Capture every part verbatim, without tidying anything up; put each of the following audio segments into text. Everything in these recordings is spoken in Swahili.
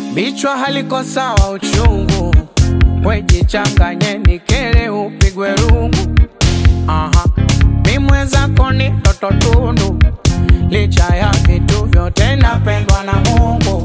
Bichwa haliko sawa uchungu, wejichanganye nikele upigwe rungu. Aha, mimweza koni toto tundu, licha ya vitu vyote napendwa na Mungu.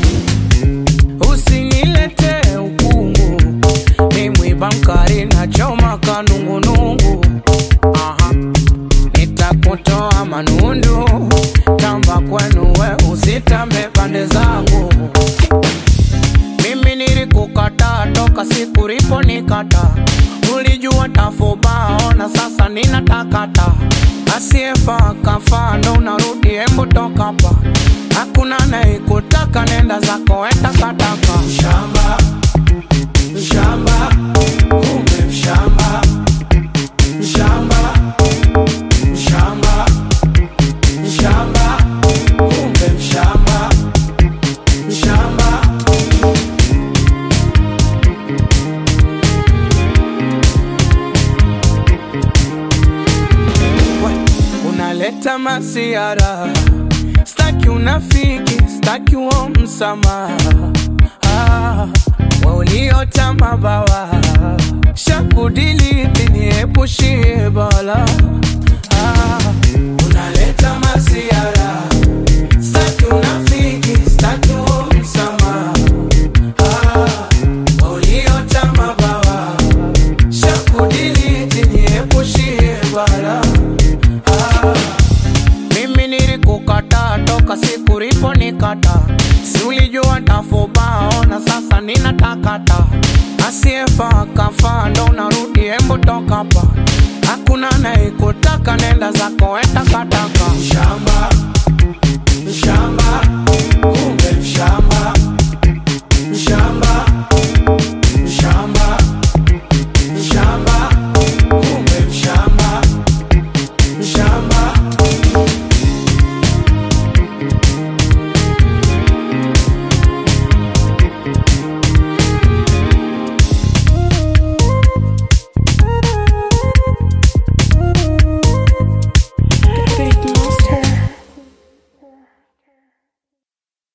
Usinilete ukungu, ni mwiba mkari na choma kanungu nungu. Aha, nitakutoa manundu, tamba kwenu we usitambe pande zangu. Mimi nilikukata toka siku ripo nikata, ulijua tafuba ona sasa ninatakata. Asiefa kafa ndo unarudi embu toka hapa, hakuna anayekutaka nenda zako eta kataka. Mshamba, mshamba, kumbe mshamba. Mshamba, mshamba, mshamba, kumbe mshamba. Mshamba. Unaleta masiara, staki unafiki, staki uo msamaha. Ah, wa uliota mabawa, shakudiliti niepushie bala. Ah, unaleta masiara, staki unafiki, staki uo msamaha. Ah, wa uliota mabawa, shakudiliti niepushie bala. Mimi nilikukata toka siku ripo nikata, si ulijua tafuba ona sasa ninatakata. Asiefa kafa ndo unarudi embu toka hapa, hakuna anayekutaka nenda zako eta kataka. Mshamba.